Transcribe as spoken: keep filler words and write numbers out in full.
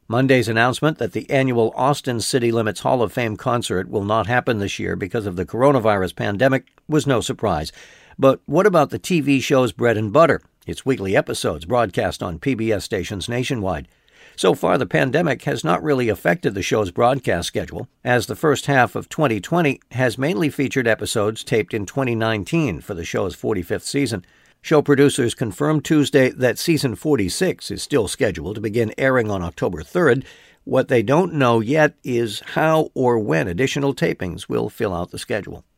Monday's announcement that the annual Austin City Limits Hall of Fame concert will not happen this year because of the coronavirus pandemic was no surprise. But what about the T V show's bread and butter, its weekly episodes broadcast on P B S stations nationwide? So far, the pandemic has not really affected the show's broadcast schedule, as the first half of twenty twenty has mainly featured episodes taped in twenty nineteen for the show's forty-fifth season. Show producers confirmed Tuesday that season forty-six is still scheduled to begin airing on October third. What they don't know yet is how or when additional tapings will fill out the schedule.